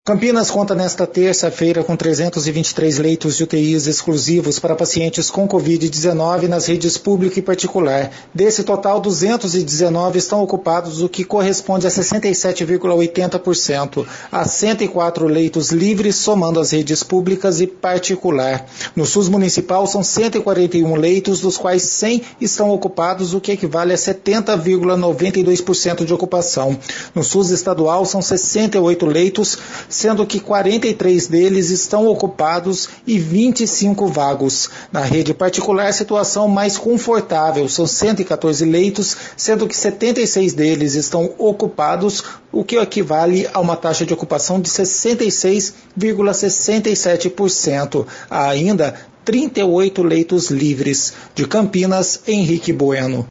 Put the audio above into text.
Campinas conta nesta terça-feira com 323 leitos de UTIs exclusivos para pacientes com Covid-19 nas redes pública e particular. Desse total, 219 estão ocupados, o que corresponde a 67,80%. Há 104 leitos livres, somando as redes públicas e particular. No SUS municipal, são 141 leitos, dos quais 100 estão ocupados, o que equivale a 70,92% de ocupação. No SUS estadual, são 68 leitos, sendo que 43 deles estão ocupados e 25 vagos. Na rede particular, situação mais confortável, são 114 leitos, sendo que 76 deles estão ocupados, o que equivale a uma taxa de ocupação de 66,67%. Há ainda 38 leitos livres. De Campinas, Henrique Bueno.